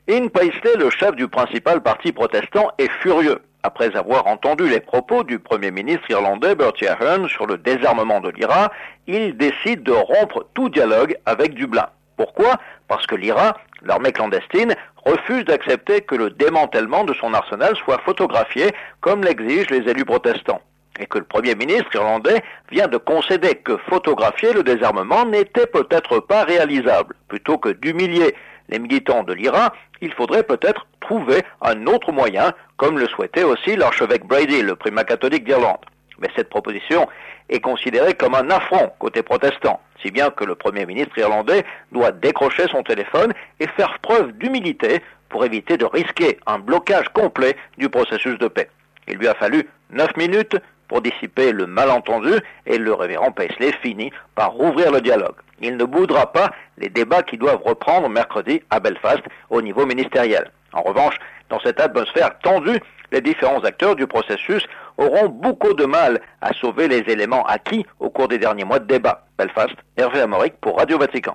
Ian Paisley, le chef du principal parti protestant, est furieux. Après avoir entendu les propos du Premier ministre irlandais Bertie Ahern sur le désarmement de l'IRA, il décide de rompre tout dialogue avec Dublin. Pourquoi ? Parce que l'IRA, l'armée clandestine, refuse d'accepter que le démantèlement de son arsenal soit photographié comme l'exigent les élus protestants. Et que le Premier ministre irlandais vient de concéder que photographier le désarmement n'était peut-être pas réalisable. Plutôt que d'humilier les militants de l'IRA, il faudrait peut-être trouver un autre moyen, comme le souhaitait aussi l'archevêque Brady, le primat catholique d'Irlande. Mais cette proposition est considérée comme un affront côté protestant, si bien que le Premier ministre irlandais doit décrocher son téléphone et faire preuve d'humilité pour éviter de risquer un blocage complet du processus de paix. Il lui a fallu 9 minutes pour dissiper le malentendu et le révérend Paisley finit par rouvrir le dialogue. Il ne boudera pas les débats qui doivent reprendre mercredi à Belfast au niveau ministériel. En revanche, dans cette atmosphère tendue, les différents acteurs du processus auront beaucoup de mal à sauver les éléments acquis au cours des derniers mois de débat. Belfast, Hervé Amoric pour Radio Vatican.